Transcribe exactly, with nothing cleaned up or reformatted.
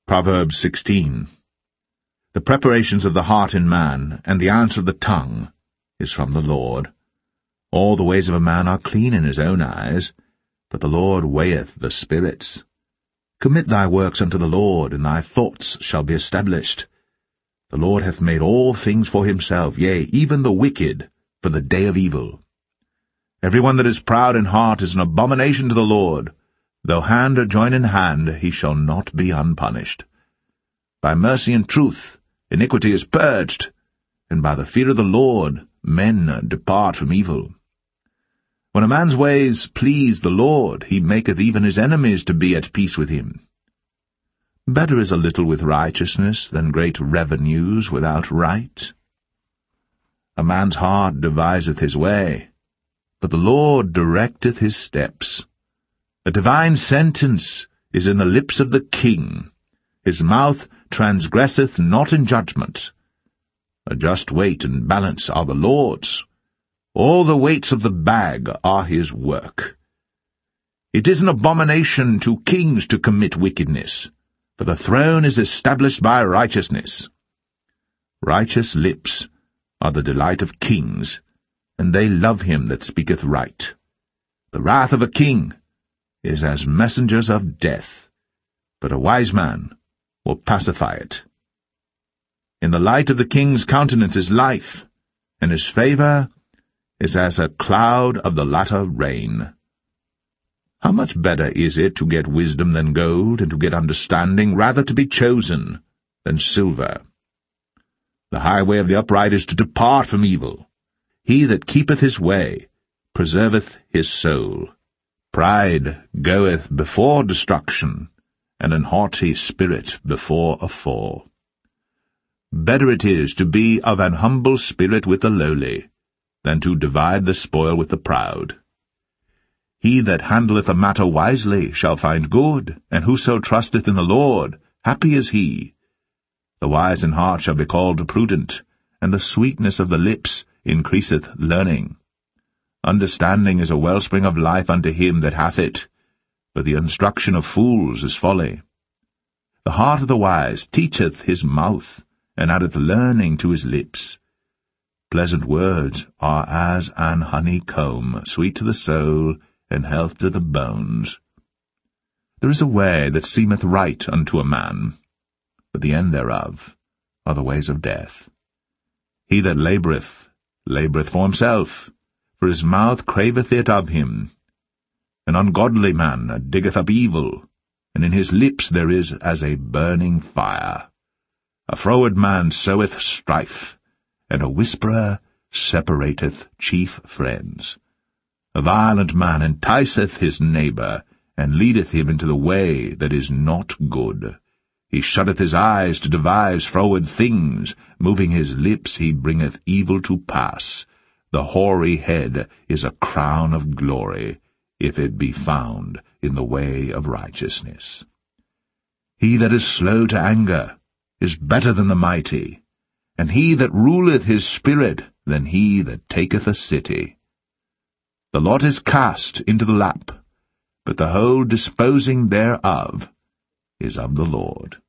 Proverbs sixteen. The preparations of the heart in man, and the answer of the tongue, is from the Lord. All the ways of a man are clean in his own eyes, but the Lord weigheth the spirits. Commit thy works unto the Lord, and thy thoughts shall be established. The Lord hath made all things for himself, yea, even the wicked, for the day of evil. Every one that is proud in heart is an abomination to the Lord. Though hand join in hand, he shall not be unpunished. By mercy and truth iniquity is purged, and by the fear of the Lord men depart from evil. When a man's ways please the Lord, he maketh even his enemies to be at peace with him. Better is a little with righteousness than great revenues without right. A man's heart deviseth his way, but the Lord directeth his steps. A divine sentence is in the lips of the king. His mouth transgresseth not in judgment. A just weight and balance are the Lord's. All the weights of the bag are his work. It is an abomination to kings to commit wickedness, for the throne is established by righteousness. Righteous lips are the delight of kings, and they love him that speaketh right. The wrath of a king is as messengers of death, but a wise man will pacify it. In the light of the king's countenance is life, and his favour is as a cloud of the latter rain. How much better is it to get wisdom than gold, and to get understanding rather to be chosen than silver? The highway of the upright is to depart from evil. He that keepeth his way preserveth his soul. Pride goeth before destruction, and an haughty spirit before a fall. Better it is to be of an humble spirit with the lowly, than to divide the spoil with the proud. He that handleth a matter wisely shall find good, and whoso trusteth in the Lord, happy is he. The wise in heart shall be called prudent, and the sweetness of the lips increaseth learning. Understanding is a wellspring of life unto him that hath it, but the instruction of fools is folly. The heart of the wise teacheth his mouth, and addeth learning to his lips. Pleasant words are as an honeycomb, sweet to the soul, and health to the bones. There is a way that seemeth right unto a man, but the end thereof are the ways of death. He that laboureth, laboureth for himself, for his mouth craveth it of him. An ungodly man diggeth up evil, and in his lips there is as a burning fire. A froward man soweth strife, and a whisperer separateth chief friends. A violent man enticeth his neighbour, and leadeth him into the way that is not good. He shutteth his eyes to devise froward things, moving his lips he bringeth evil to pass. The hoary head is a crown of glory, if it be found in the way of righteousness. He that is slow to anger is better than the mighty, and he that ruleth his spirit than he that taketh a city. The lot is cast into the lap, but the whole disposing thereof is of the Lord.